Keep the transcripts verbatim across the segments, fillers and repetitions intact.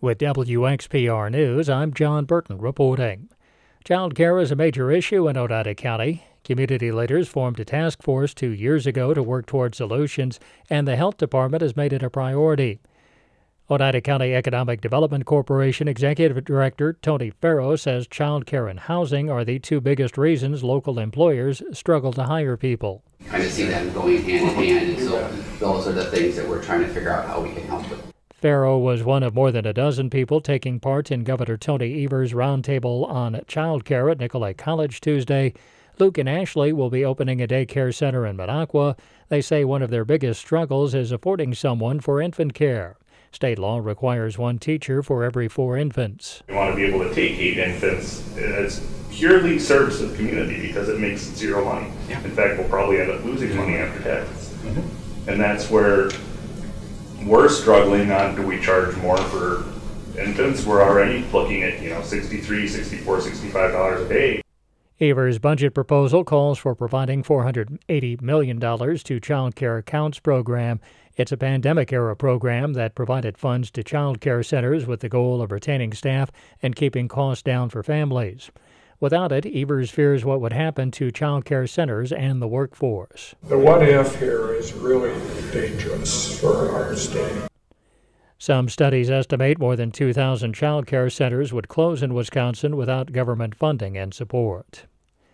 With W X P R News, I'm John Burton reporting. Child care is a major issue in Oneida County. Community leaders formed a task force two years ago to work toward solutions, and the health department has made it a priority. Oneida County Economic Development Corporation Executive Director Tony Farrow says child care and housing are the two biggest reasons local employers struggle to hire people. Kind of see them going hand in hand, and so those are the things that we're trying to figure out how we can help with. Farrow was one of more than a dozen people taking part in Governor Tony Evers' roundtable on child care at Nicolet College Tuesday. Luke and Ashley will be opening a daycare center in Minocqua. They say one of their biggest struggles is affording someone for infant care. State law requires one teacher for every four infants. We want to be able to take eight infants. It's purely service to the community because it makes zero money. Yeah. In fact, we'll probably end up losing money after taxes. Mm-hmm. And that's where we're struggling on, do we charge more for infants? We're already looking at, you know, sixty-three, sixty-four, sixty-five dollars a day. Evers' budget proposal calls for providing four hundred eighty million dollars to Child Care Counts program. It's a pandemic-era program that provided funds to child care centers with the goal of retaining staff and keeping costs down for families. Without it, Evers fears what would happen to child care centers and the workforce. The what if here is really dangerous for our state. Some studies estimate more than two thousand child care centers would close in Wisconsin without government funding and support.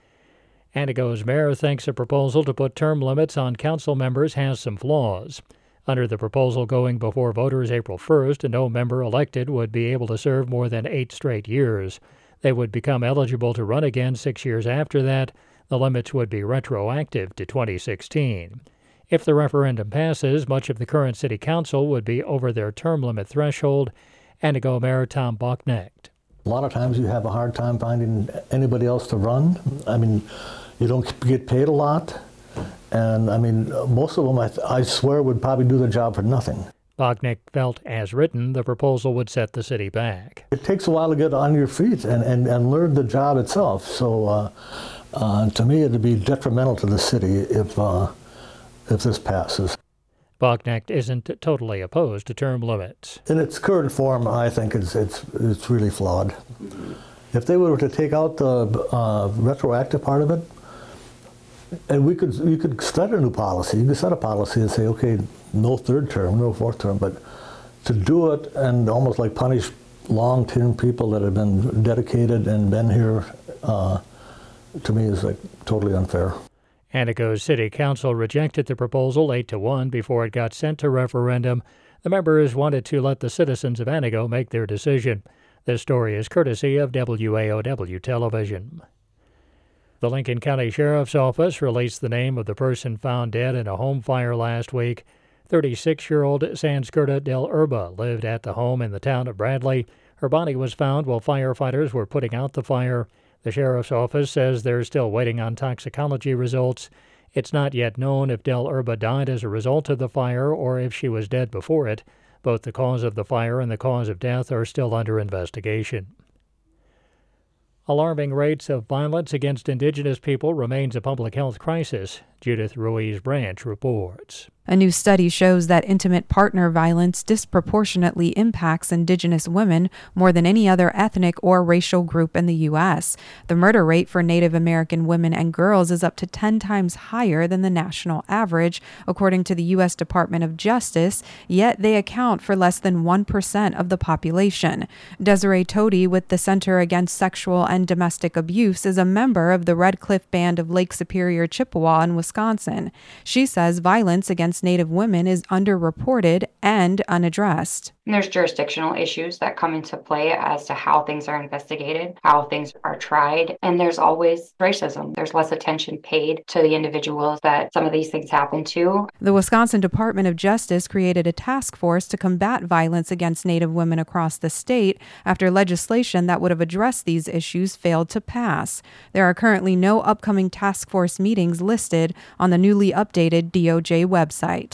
Antigo's mayor thinks a proposal to put term limits on council members has some flaws. Under the proposal going before voters April first, no member elected would be able to serve more than eight straight years. They would become eligible to run again six years after that. The limits would be retroactive to twenty sixteen. If the referendum passes, much of the current city council would be over their term limit threshold. Antigo Mayor Tom Bachnecht. A lot of times you have a hard time finding anybody else to run. I mean, you don't get paid a lot. And I mean, most of them, I, I swear, would probably do the job for nothing. Bachnecht felt, as written, the proposal would set the city back. It takes a while to get on your feet and, and, and learn the job itself. So uh, uh, to me, it would be detrimental to the city if, uh, if this passes. Bachnecht isn't totally opposed to term limits. In its current form, I think it's, it's, it's really flawed. Mm-hmm. If they were to take out the uh, retroactive part of it, and we could you could start a new policy. You could set a policy and say, okay, no third term, no fourth term, but to do it and almost like punish long-term people that have been dedicated and been here, uh, to me is like totally unfair. Antigo's City Council rejected the proposal eight to one before it got sent to referendum. The members wanted to let the citizens of Antigo make their decision. This story is courtesy of W A O W Television. The Lincoln County Sheriff's Office released the name of the person found dead in a home fire last week. thirty-six-year-old Sanskerta Del Urba lived at the home in the town of Bradley. Her body was found while firefighters were putting out the fire. The Sheriff's Office says they're still waiting on toxicology results. It's not yet known if Del Urba died as a result of the fire or if she was dead before it. Both the cause of the fire and the cause of death are still under investigation. Alarming rates of violence against indigenous people remains a public health crisis. Judith Ruiz Branch reports. A new study shows that intimate partner violence disproportionately impacts Indigenous women more than any other ethnic or racial group in the U S. The murder rate for Native American women and girls is up to ten times higher than the national average, according to the U S Department of Justice, yet they account for less than one percent of the population. Desiree Tody with the Center Against Sexual and Domestic Abuse is a member of the Red Cliff Band of Lake Superior, Chippewa in Wisconsin. She says violence against Native women is underreported and unaddressed. And there's jurisdictional issues that come into play as to how things are investigated, how things are tried, and there's always racism. There's less attention paid to the individuals that some of these things happen to. The Wisconsin Department of Justice created a task force to combat violence against Native women across the state after legislation that would have addressed these issues failed to pass. There are currently no upcoming task force meetings listed on the newly updated D O J website.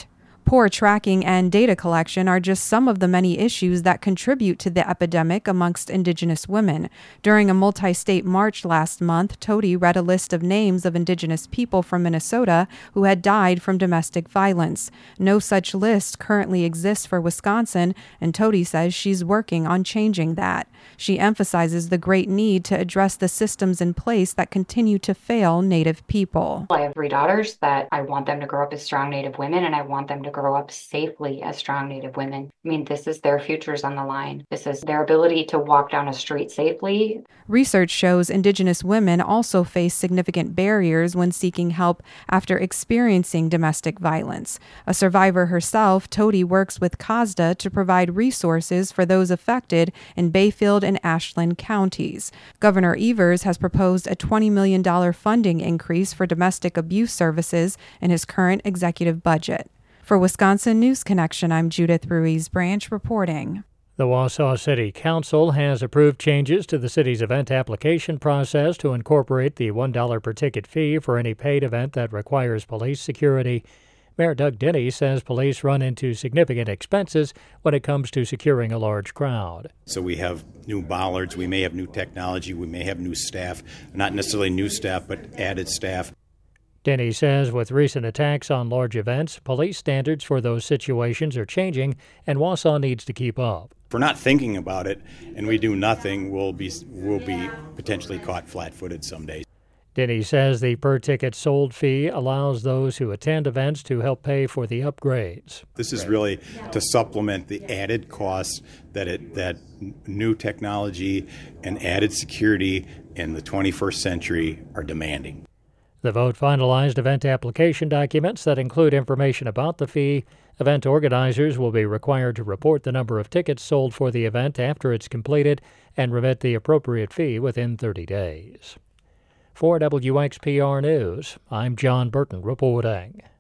Poor tracking and data collection are just some of the many issues that contribute to the epidemic amongst Indigenous women. During a multi-state march last month, Tody read a list of names of Indigenous people from Minnesota who had died from domestic violence. No such list currently exists for Wisconsin, and Tody says she's working on changing that. She emphasizes the great need to address the systems in place that continue to fail Native people. I have three daughters that I want them to grow up as strong Native women, and I want them to grow up safely as strong Native women. I mean, this is their futures on the line. This is their ability to walk down a street safely. Research shows Indigenous women also face significant barriers when seeking help after experiencing domestic violence. A survivor herself, Tody works with COSDA to provide resources for those affected in Bayfield and Ashland counties. Governor Evers has proposed a twenty million dollars funding increase for domestic abuse services in his current executive budget. For Wisconsin News Connection, I'm Judith Ruiz Branch reporting. The Wausau City Council has approved changes to the city's event application process to incorporate the one dollar per ticket fee for any paid event that requires police security. Mayor Doug Denny says police run into significant expenses when it comes to securing a large crowd. So we have new bollards, we may have new technology, we may have new staff, not necessarily new staff, but added staff. Denny says with recent attacks on large events, police standards for those situations are changing, and Wausau needs to keep up. If we're not thinking about it and we do nothing, we'll be we'll be potentially caught flat-footed someday. Denny says the per-ticket sold fee allows those who attend events to help pay for the upgrades. This is really to supplement the added costs that it that new technology and added security in the twenty-first century are demanding. The vote finalized event application documents that include information about the fee. Event organizers will be required to report the number of tickets sold for the event after it's completed and remit the appropriate fee within thirty days. For W X P R News, I'm John Burton reporting.